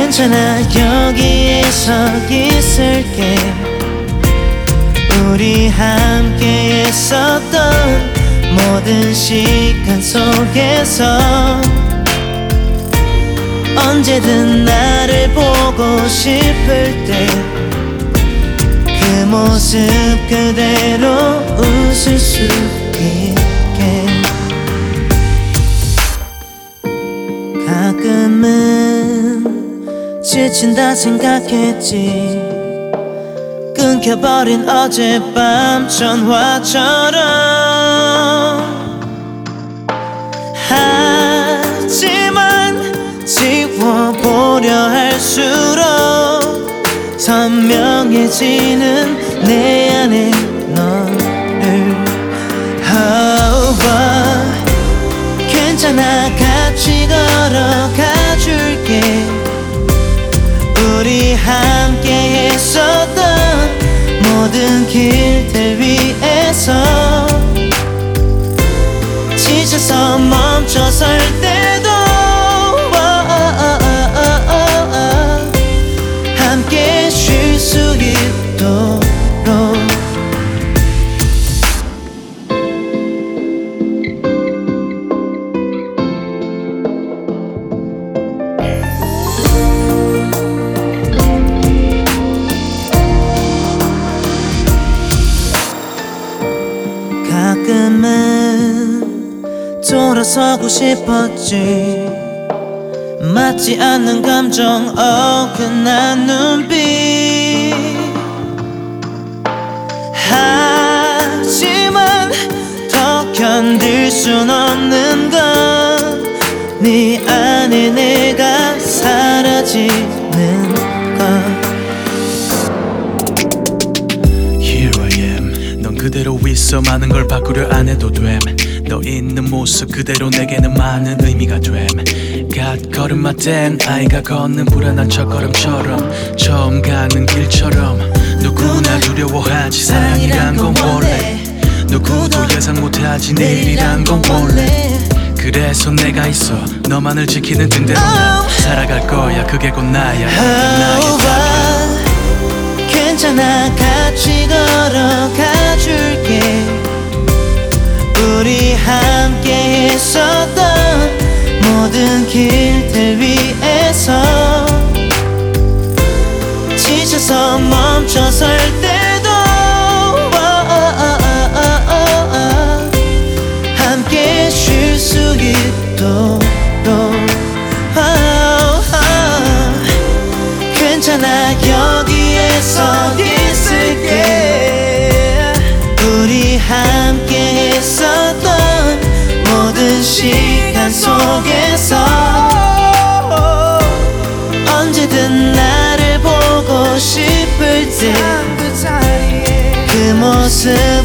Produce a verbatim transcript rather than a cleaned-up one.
괜찮아 여기에서 있을게. 우리 함께 있었던 모든 시간 속에서 언제든 나를 보고 싶을 때 그 모습 그대로 웃을 수 있게. 가끔은 지친다 생각했지. 끊겨버린 어젯밤 전화처럼. 하지만 지워보려 할수록 선명해지는 내 안에 너를. oh, oh. 괜찮아 같이 걸어가줄게. 우리 함께 했었던 모든 길들 위에서 지쳐서 멈춰설 때도 함께 쉴 수 있도록. 가끔은 돌아서고 싶었지. 맞지 않는 감정 어긋난 눈빛. 하지만 더 견딜 순 없는 건 네 안에 내가 사라지는 것. Here I am. 넌 그대로 있어. 많은 걸 바꾸려 안 해도 됨. 너 있는 모습 그대로 내게는 많은 의미가 됨. 갓 걸음마 땐 아이가 걷는 불안한 첫걸음처럼, 처음 가는 길처럼. 누구나 두려워하지 사랑이란 건 원래. 누구도 예상 못하지 내일이란 건 원래. 그래서 내가 있어 너만을 지키는 등대로 난 살아갈 거야. 그게 곧 나야. 나의 답이야. 괜찮아 같이 걸어가줄게. 우리 함께 했었던 모든 길들 위에서 지쳐서 멈춰설 때도 함께 쉴 수 있도록. 괜찮아 여기에서 있을게. 우리 함께 했었던 모든 시간 속에서 언제든 나를 보고 싶을 때 그 모습